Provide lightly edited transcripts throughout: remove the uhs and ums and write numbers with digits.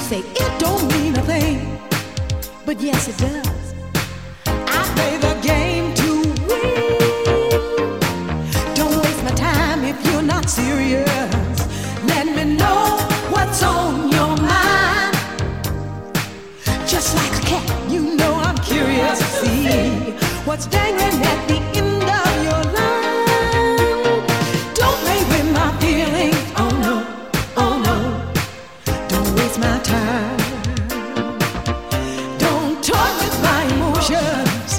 say it don't mean a thing, but yes it does. I play the game to win. Don't waste my time if you're not serious. Let me know what's on your mind. Just like a cat, you know I'm curious to see what's dangling at the end of your line. Don't play with my feelings, oh no, oh no. Don't waste my time. Don't toy with my emotions.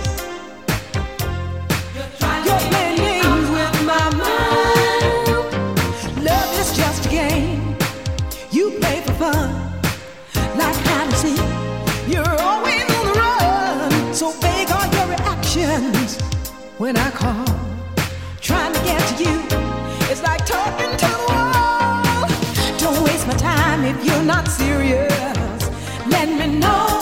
You're playing games with my mind. Love is just a game you play for fun, like hide and seek. You're always on the run, so vague are your reactions when I call. Trying to get to you, it's like talking to the wall. Don't waste my time if you're not serious. Let me know